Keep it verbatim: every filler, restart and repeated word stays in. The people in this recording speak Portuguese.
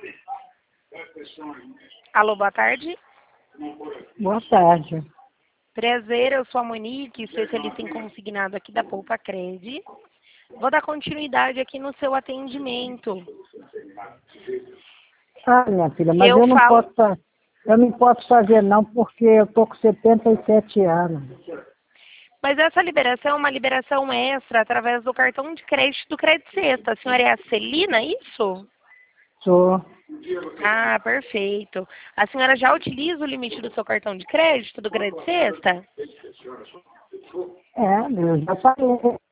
Alô, boa tarde. Boa tarde. Prazer, eu sou a Monique, especialista em consignado aqui da Poupa Cred. Vou dar continuidade aqui no seu atendimento. Ah, minha filha, mas eu, eu não falo... posso fa- eu não posso fazer não, porque eu tô com setenta e sete anos. Mas essa liberação é uma liberação extra através do cartão de crédito do Crédito Sexta. A senhora é a Celina, isso? Sou. Ah, perfeito. A senhora já utiliza o limite do seu cartão de crédito do Crédito Sexta? É, eu já falei.